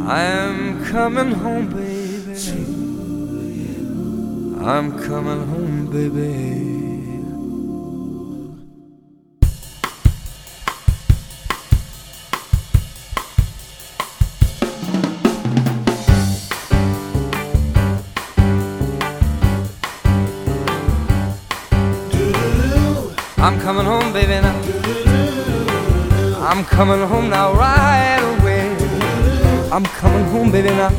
I'm coming home, baby. I'm coming home, baby. I'm coming home, baby, now. I'm coming home now, right away. I'm coming home, baby, now.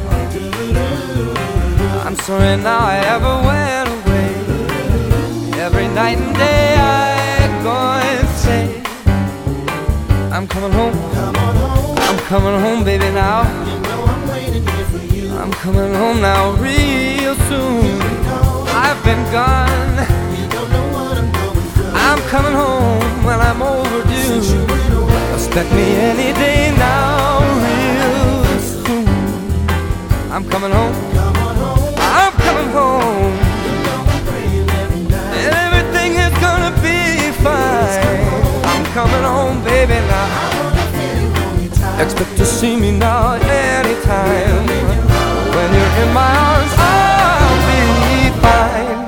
I'm sorry now I ever went away. Every night and day I go and say, I'm coming home. I'm coming home, baby, now. I'm coming home now real soon. I've been gone. I'm coming home when I'm overdue. Expect me any day now, real soon. I'm coming home. I'm coming home. And everything is gonna be fine. I'm coming home, baby, now. Expect to see me now anytime. When you're in my arms, I'll be fine.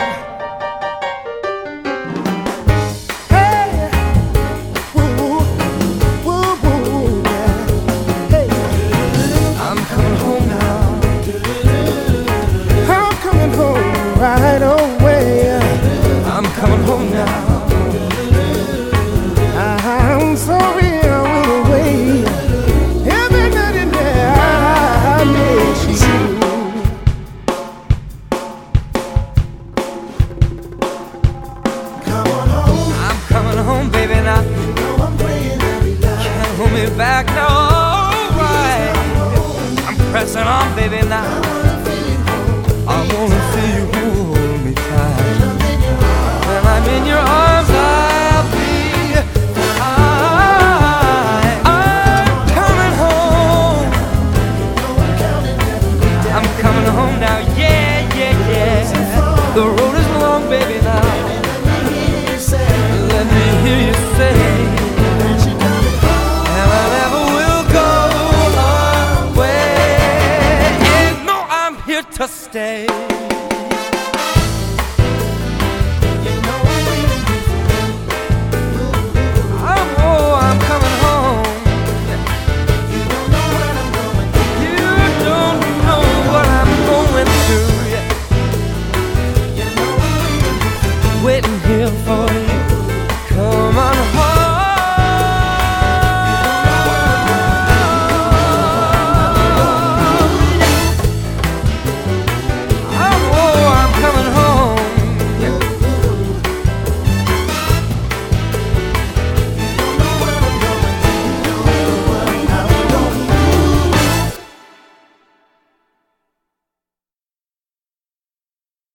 Right away, I'm coming home now. I'm sorry I went away. Every night and day I miss you. Come on home. I'm coming home, baby, now. You know I'm praying every night. Can't hold me back now, alright. I'm pressing on, baby, now. I wanna see you hold me tight. When I'm in your arms, I'll be fine. I'm coming home. I'm coming home now, yeah, yeah, yeah. The road is long, baby, now. Let me hear you say, and I never will go away. You know I'm here to stay. I'm coming home. You don't know what I'm going through. You don't know what I'm going through. Yeah. Waiting here for you.